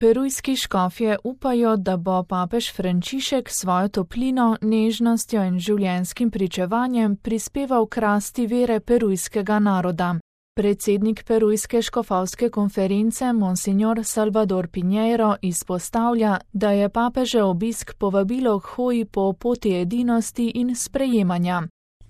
Perujski škofje upajo, da bo papež Frančišek svojo toplino, nežnostjo in življenjskim pričevanjem prispeval k rasti vere perujskega naroda. Predsednik Perujske škofovske konference Monsignor Salvador Pinheiro izpostavlja, da je papežev obisk povabilo k hoji po poti edinosti in sprejemanja.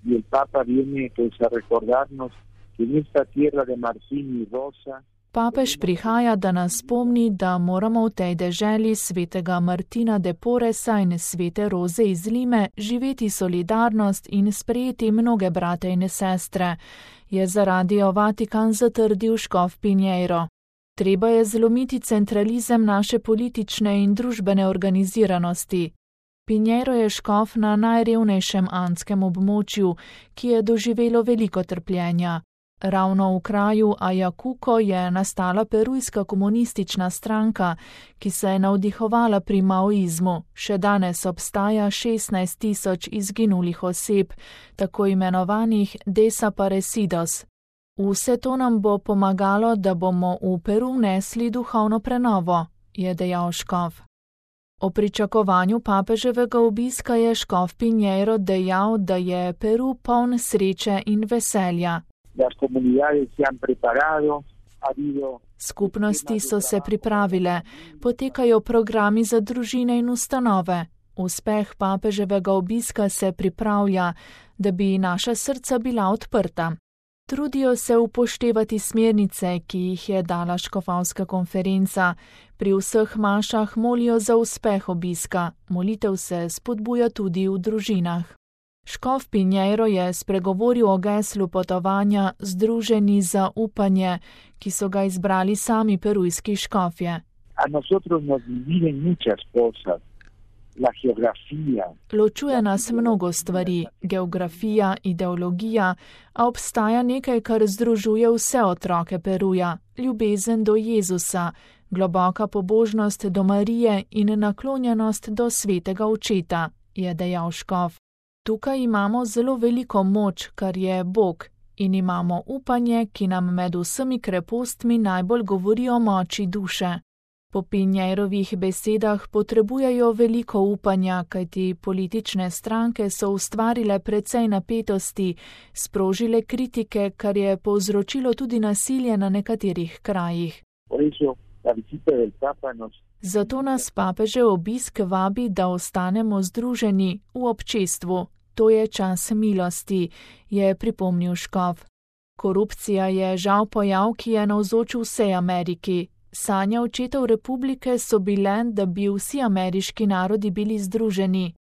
Papež prihaja, da nas spomni, da moramo v tej deželi svetega Martina de Porresa in svete Roze iz Lime živeti solidarnost in sprejeti mnoge brate in sestre, je za Radio Vatikan zatrdil škof Pinheiro. Treba je zlomiti centralizem naše politične in družbene organiziranosti. Pinheiro je škof na najrevnejšem andskem območju, ki je doživelo veliko trpljenja. Ravno v kraju Ayacucho je nastala perujska komunistična stranka, ki se je navdihovala pri maoizmu. Še danes obstaja 16.000 izginulih oseb, tako imenovanih desaparecidos. Vse to nam bo pomagalo, da bomo v Peru vnesli duhovno prenovo, je dejal škof. O pričakovanju papeževega obiska je škof Pinheiro dejal, da je Peru poln sreče in veselja. Skupnosti so se pripravile, potekajo programi za družine in ustanove. Uspeh papeževega obiska se pripravlja, da bi naša srca bila odprta. Trudijo se upoštevati smernice, ki jih je dala škofovska konferenca. Pri vseh mašah molijo za uspeh obiska, molitev se spodbuja tudi v družinah. Škof Pinheiro je spregovoril o geslu potovanja Združeni za upanje, ki so ga izbrali sami perujski škofje. Ločuje nas mnogo stvari, geografija, ideologija, a obstaja nekaj, kar združuje vse otroke Peruja, ljubezen do Jezusa, globoka pobožnost do Marije in naklonjenost do svetega očeta, je dejal škof. Tukaj imamo zelo veliko moč, kar je Bog, in imamo upanje, ki nam med vsemi krepostmi najbolj govori o moči duše. Po Pinheirovih besedah potrebujejo veliko upanja, kajti politične stranke so ustvarile precej napetosti, sprožile kritike, kar je povzročilo tudi nasilje na nekaterih krajih. Zato nas papežev obisk vabi, da ostanemo združeni v občestvu. To je čas milosti, je pripomnil škof. Korupcija je žal pojav, ki je navzoč v vsej Ameriki. Sanje očetov republike so bile, da bi vsi ameriški narodi bili združeni.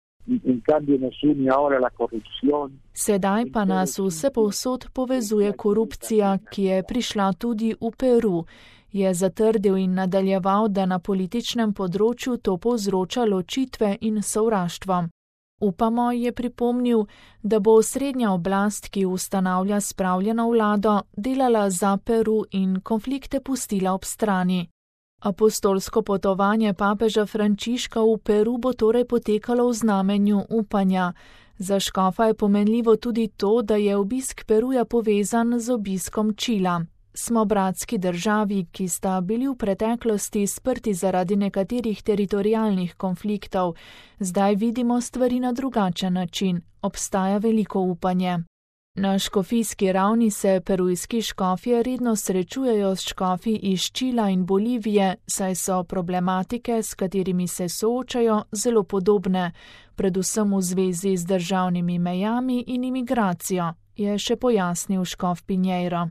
Sedaj pa nas vsepovsod povezuje korupcija, ki je prišla tudi v Peru, je zatrdil in nadaljeval, da na političnem področju to povzroča ločitve in sovraštvo. Upamo, je pripomnil, da bo osrednja oblast, ki ustanavlja spravljeno vlado, delala za Peru in konflikte pustila ob strani. Apostolsko potovanje papeža Frančiška v Peru bo torej potekalo v znamenju upanja. Za škofa je pomenljivo tudi to, da je obisk Peruja povezan z obiskom Čila. Smo bratski državi, ki sta bili v preteklosti sprti zaradi nekaterih teritorialnih konfliktov. Zdaj vidimo stvari na drugačen način. Obstaja veliko upanje. Na škofijski ravni se perujski škofje redno srečujejo s škofi iz Čila in Bolivije, saj so problematike, s katerimi se soočajo, zelo podobne, predvsem v zvezi z državnimi mejami in imigracijo, je še pojasnil škof Pinheiro.